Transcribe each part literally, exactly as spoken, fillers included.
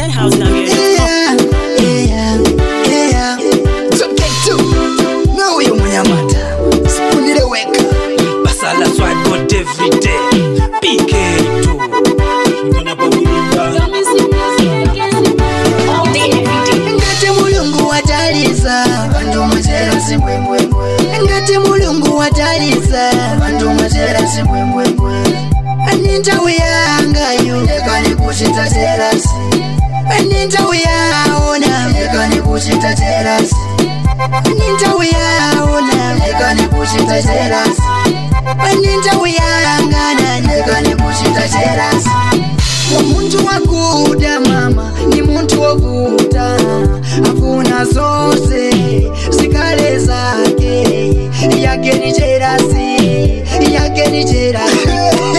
Penthouse now here. Yeah, yeah, yeah. Toke tu. Na huyo Mnyamata. Sipunile weka. Basala swag got every day. P K tu. Ngana babulinga. All day, every day. Ngati mulungu wataliza. Bantu machera simbwembwembwe. Ngati mulungu wataliza. Bantu machera simbwembwembwe. Aninta uyanga yu. Lekani kushita terasi. Aninta uyaona. Lekani kushita terasi. Aninta uyaona. Lekani kushita terasi. Aninta uyanga. Lekani kushita terasi. Muntu wakuda mama ni muntu wakuda afuna zose zikale zake yake ni jealousy yake ni jealousy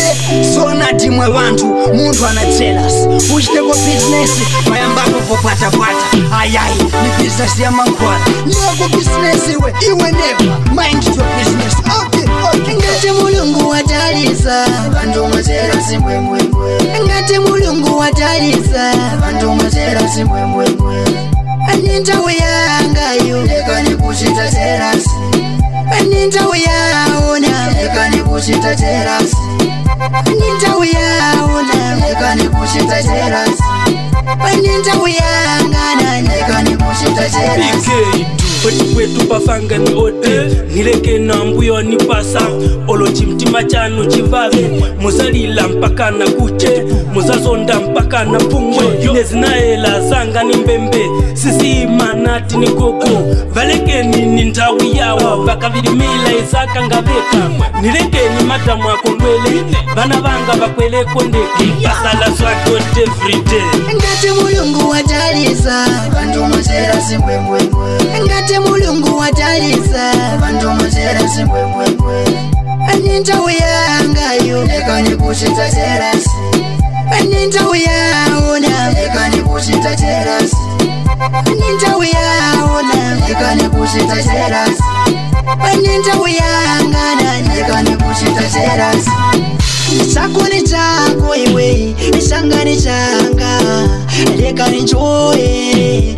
so nati mwe bantu muntu ana jealous uchiteko business bayambako popata pata ayayi ni business ya mankwala niyo business iwe iwe never mind your business okay okay ngati mulungu wataliza bantu machera simbwembwembwe ngati mulungu wataliza bantu machera simbwembwembwe aninta uyanga yu lekani kushita terasi aninta uyaona lekani kushita terasi aninta uyaona lekani kushita terasi aninta uyanga lekani kushita terasi Pwetu pwetu pafanga ni ote nileke na mbuyo ni pasa olo chimtima chanu chivave muzalila mpaka na kuche muzazonda mpaka na pungwe nezinaela zanga ni mbembe sisi manati ni koko valeke ni nintawi yawa baka vilimila izaka ngaveka nileke ni matamu akolwele bana vanga bakwele kondeki basala swagot everyday ngati mulungu wataliza bantu machera simbwembwembwe ngati mulungu wataliza bantu machera simbwembwembwe aninta uyanga yu lekani kushita terasi aninta uyaona lekani kushita terasi aninta uyaona lekani kushita terasi aninta uyanga lekani kushita terasi chako ni chako iwe changa ni changa lekani njoye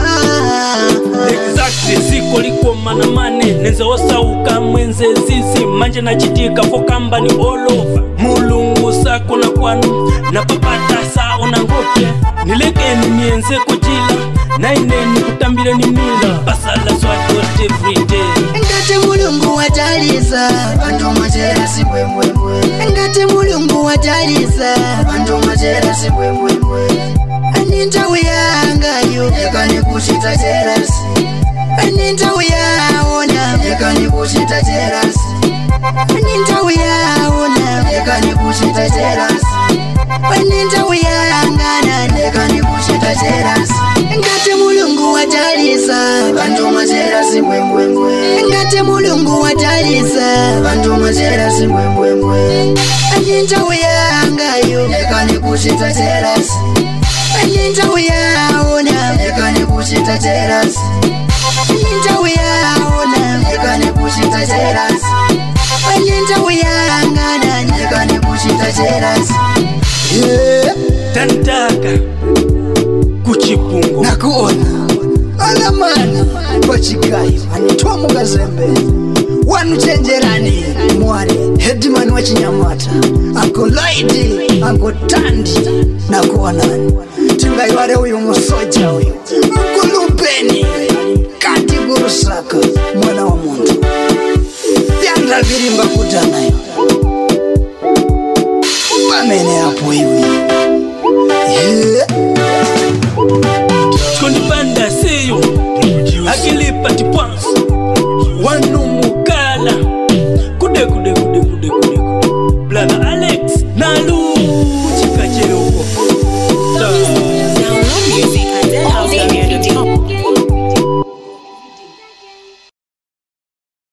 ah exactly ziko liko mana mane nenze osauka mwenze zizi manje na chitika fokamba ni all over mulungu sako na kwanu na papata saa onangote nileke ni nienze kujila na ineni kutambile ni mila basala swagot everyday ngati mulungu wataliza bantu machera simbwembwembwe ngati mulungu wataliza bantu machera simbwembwembwe aninta uyanga yu lekani kushita terasi aninta uyaona lekani kushita terasi aninta uyaona lekani kushita terasi aninta uyanga lekani kushita terasi ngati mulungu wataliza bantu machera simbwembwembwe ngati mulungu wataliza bantu machera simbwembwembwe aninta uyanga yu lekani kushita terasi aninta uyaona lekani kushita terasi aninta uyaona lekani kushita terasi aninta uyanga lekani kushita terasi tantaka kuchipungu nakuona alamani pachigayo anitwa mugazembe wanuchenjerani mwari hedimani wa Chinyamata anko laidi anko tandi nakuonani tingaiware uyu musoja